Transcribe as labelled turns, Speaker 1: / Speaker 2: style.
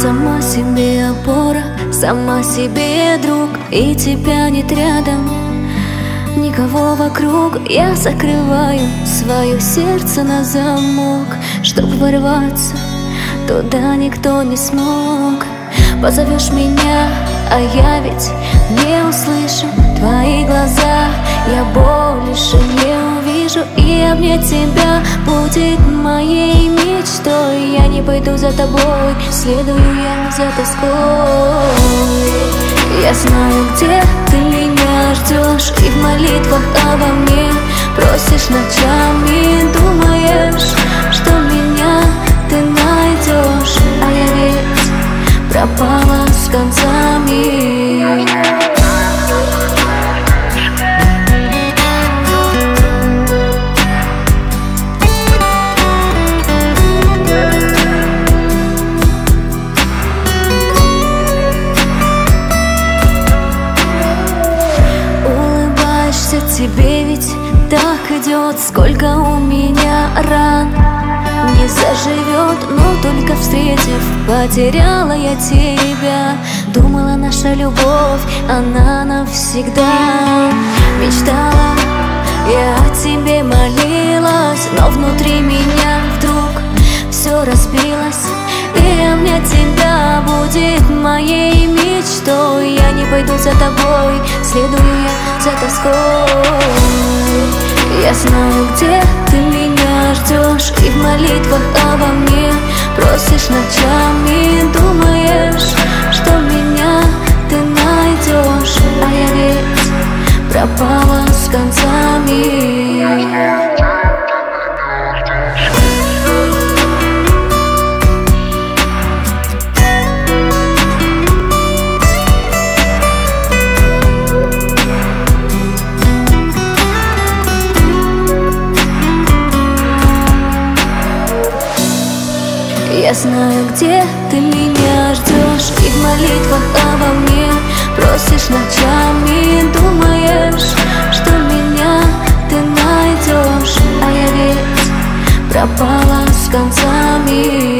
Speaker 1: сама себе опора, сама себе друг, и тебя нет рядом, никого вокруг. Я закрываю свое сердце на замок, чтоб ворваться туда никто не смог. Позовешь меня, а я ведь не услышу твои глаза, я больше не увижу, и обнять тебя будет моей мечтой. Я не пойду за тобой, следую я за тоской. Я знаю, где ты меня ждешь, и в молитвах обо мне просишь ночами, думаешь, что меня ты найдешь, а я ведь пропала с концами. Улыбаешься, тебе ведь так идет, сколько у меня ран не заживет, но только встретив, потеряла я тебя. Думала, наша любовь, она навсегда. Мечтала, я о тебе молилась, но внутри меня вдруг все разбилось, и обнять тебя будет моей мечтой. Я не пойду за тобой, следую я за тоской. Я знаю, где ты меня ждешь, и в молитвах обо мне просишь ночами, думаешь, что меня ты найдешь, а я ведь пропала с концами. Я знаю, где ты меня ждешь, и в молитвах обо мне просишь ночами, думаешь, что меня ты найдешь, а я ведь пропала с концами.